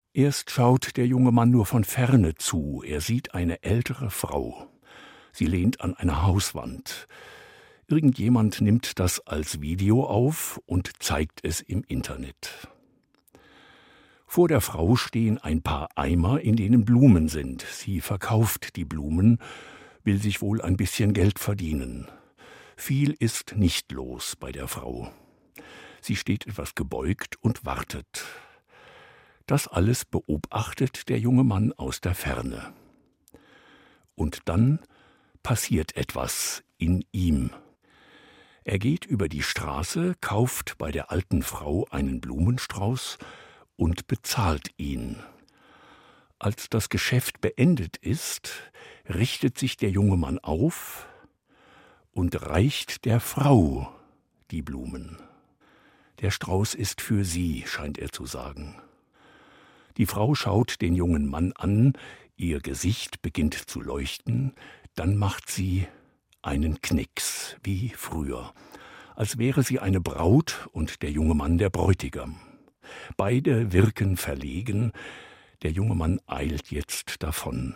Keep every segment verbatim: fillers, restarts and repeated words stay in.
Erst schaut der junge Mann nur von ferne zu. Er sieht eine ältere Frau. Sie lehnt an einer Hauswand. Irgendjemand nimmt das als Video auf und zeigt es im Internet. Vor der Frau stehen ein paar Eimer, in denen Blumen sind. Sie verkauft die Blumen, will sich wohl ein bisschen Geld verdienen. Viel ist nicht los bei der Frau. Sie steht etwas gebeugt und wartet. Das alles beobachtet der junge Mann aus der Ferne. Und dann passiert etwas in ihm. Er geht über die Straße, kauft bei der alten Frau einen Blumenstrauß und bezahlt ihn. Als das Geschäft beendet ist, richtet sich der junge Mann auf und reicht der Frau die Blumen. Der Strauß ist für sie, scheint er zu sagen. Die Frau schaut den jungen Mann an, ihr Gesicht beginnt zu leuchten, dann macht sie einen Knicks, wie früher, als wäre sie eine Braut und der junge Mann der Bräutigam. Beide wirken verlegen, der junge Mann eilt jetzt davon.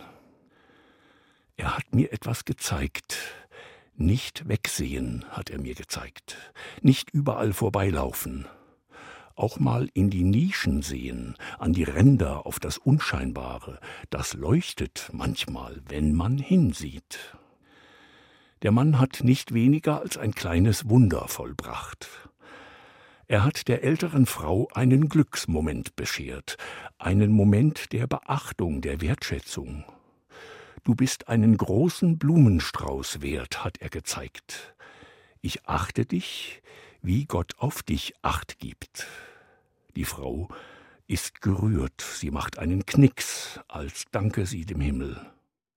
Er hat mir etwas gezeigt. Nicht wegsehen, hat er mir gezeigt. Nicht überall vorbeilaufen. Auch mal in die Nischen sehen, an die Ränder, auf das Unscheinbare. Das leuchtet manchmal, wenn man hinsieht. Der Mann hat nicht weniger als ein kleines Wunder vollbracht. Er hat der älteren Frau einen Glücksmoment beschert, einen Moment der Beachtung, der Wertschätzung. Du bist einen großen Blumenstrauß wert, hat er gezeigt. Ich achte dich, wie Gott auf dich Acht gibt. Die Frau ist gerührt, sie macht einen Knicks, als danke sie dem Himmel.